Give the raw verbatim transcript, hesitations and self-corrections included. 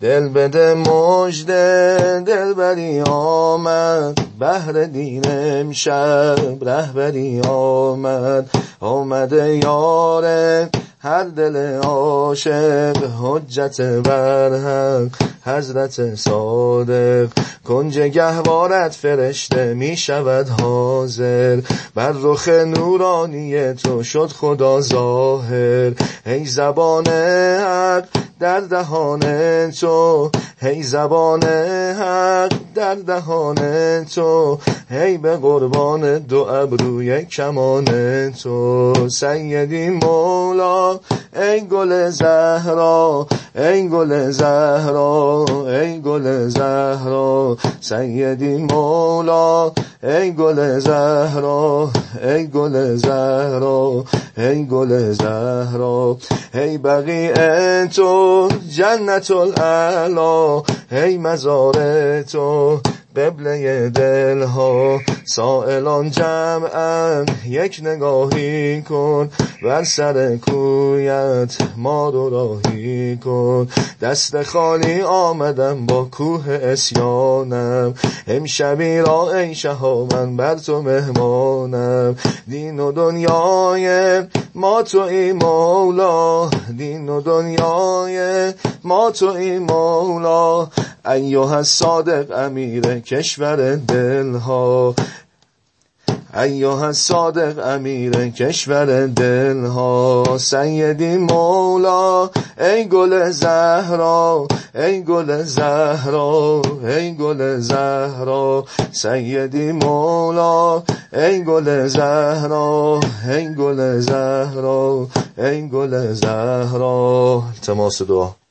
دل بده مژده دلبری آمد، بهر دین امشب رهبری آمد. آمده یاره هر دل عاشق، حجت برحق حضرت صادق. کنج گهوارت فرشته می شود حاضر، بر رخ نورانی تو شد خدا ظاهر. ای زبان حق در دهان تو، ای زبان حق در دهان تو، ای به قربان دو ابروی کمان تو. سیدی مولا ای گل زهرا، ای گل زهرا، ای گل زهرا. سیدی مولا ای گل زهرا، ای گل زهرا، ای گل زهرا. ای بقیع تو جنت الاعلی، ای مزار تو قبله دلها. سائلان جمعن یک نگاهی کن، بر سر کویت ما رو راهی کن. دست خالی آمدم با کوه اسیانم، امشبی را ای شهامن بر تو مهمانم. دین و دنیای ما تویی مولا، دین و دنیای ما تویی مولا. ایها الصادق امیر کشور دلها، ایها الصادق امیر کشور دلها. سیدی مولا ای گل زهرا، ای گل زهرا، ای گل زهرا. سیدی مولا ای گل زهرا، ای گل زهرا، ای گل زهرا. التماس دعا.